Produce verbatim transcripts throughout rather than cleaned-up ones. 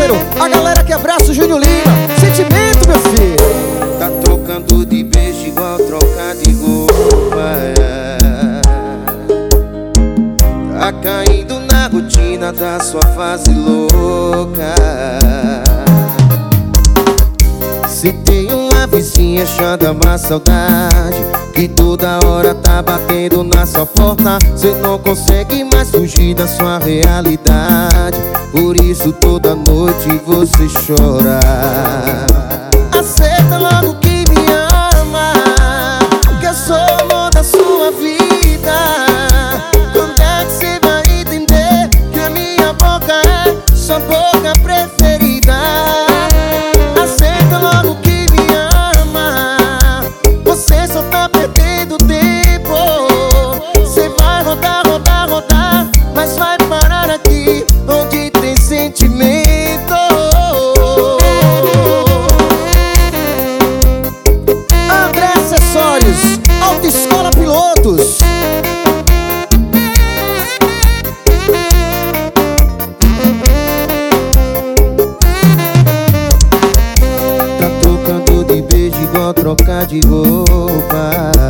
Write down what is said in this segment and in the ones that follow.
parceiro? A galera que abraça o Júnior Lima. Sentimento, meu filho. Tá trocando de beijo igual trocar de roupa, é. Tá caindo na rotina da sua fase louca. Se tem uma vizinha chata, uma saudade que toda hora tá batendo na sua porta, cê não consegue mais fugir da sua realidade. Por isso toda noite você chora. Aceita logo que me ama, que eu sou o amor da sua vida. Quando é que cê vai entender que a minha boca é sua boca preferida? Aceita logo que me ama, você só tá perdendo tempo. Cê vai rodar, rodar, rodar, mas vai parar aqui onde tem sentimento. André Acessórios, Autoescola Pilotos. Tá trocando de beijo igual trocar de roupa.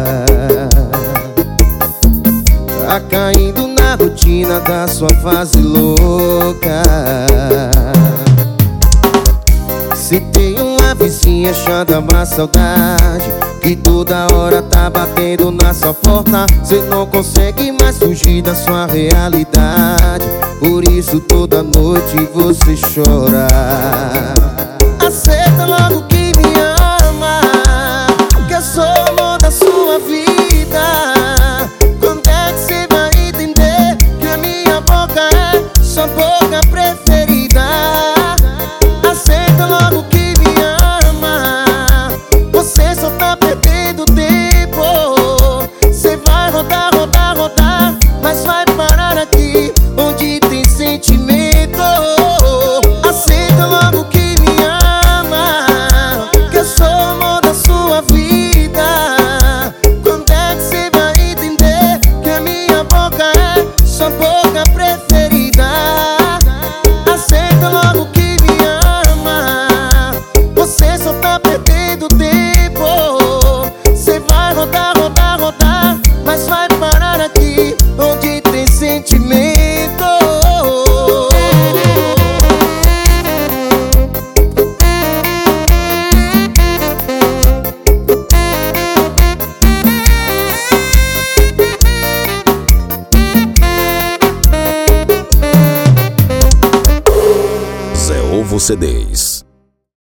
Tá caindo na rotina da sua fase louca. Se tem uma vizinha chata, uma saudade que toda hora tá batendo na sua porta, cê não consegue mais fugir da sua realidade. Por isso toda noite você chora. Aceita logo que me ama, que eu sou o amor da sua vida. Quando é que cê vai entender que a minha boca é sua boca preferida? Aceita logo que me ama, você só tá perdendo tempo. Cê vai rodar, rodar, rodar, mas vai parar aqui onde tem sentimento. Aceita logo que me ama, que eu sou o amor da sua vida. Quando é que cê vai entender que a minha boca é sua boca preferida? Aceita logo que me ama, você só tá perdendo tempo. Cê vai rodar, rodar, rodar, mas vai parar aqui onde tem sentimento. Zé Ovo C Ds.